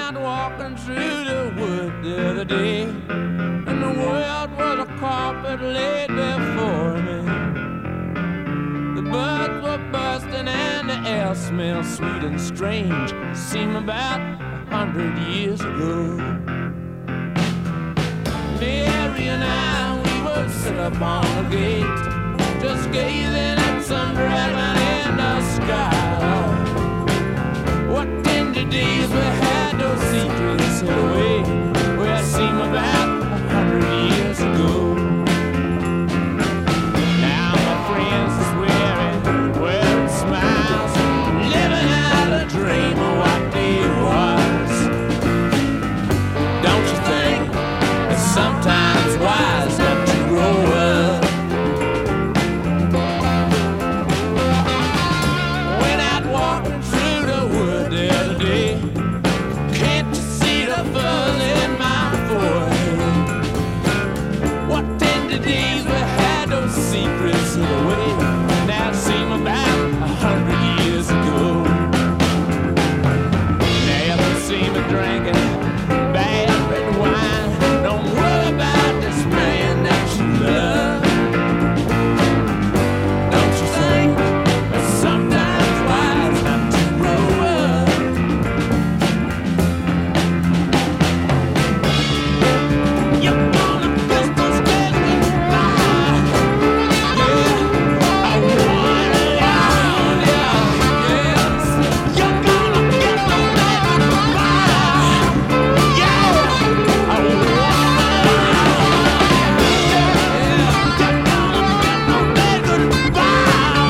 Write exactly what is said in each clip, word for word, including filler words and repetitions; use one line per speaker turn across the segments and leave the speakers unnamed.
out walking through the wood the other day, and the world was a carpet laid before me. The birds were bursting and the air smelled sweet and strange, seemed about a hundred years ago. Mary and I, we would sit up on the gate, just gazing at some dragon in the sky. What tender days we had, those secrets hid away, where it seemed about a hundred years ago. Now my friends is wearing, wearing smiles, living out a dream of what they was. Don't you think it's sometimes wise not to grow up? Went out walking through the wood the other day. Can't you see the fuzz in my forehead? What tender days we had, those secrets hid away. Now it seems about a hundred years ago. Now you see me drinking bad red wine. Don't worry about this man that you love. Don't you think it's sometimes wise not to grow up? You're gonna kiss those days goodbye. Yeah, I wanna love you. Yes, you're gonna kiss those days goodbye. Yeah, I wanna love you. Yeah, you're gonna kiss those days goodbye.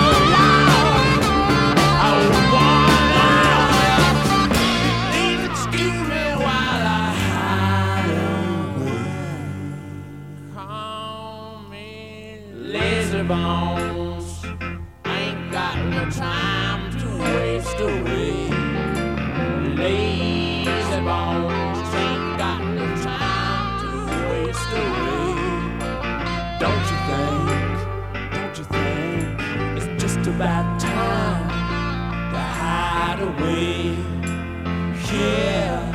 I wanna love you. Please excuse me while I hide away. Call me lazy bones. Ain't got no time to waste away. Lazy bones ain't got no time to waste away. Don't you think? Don't you think it's just about time to hide away? Yeah.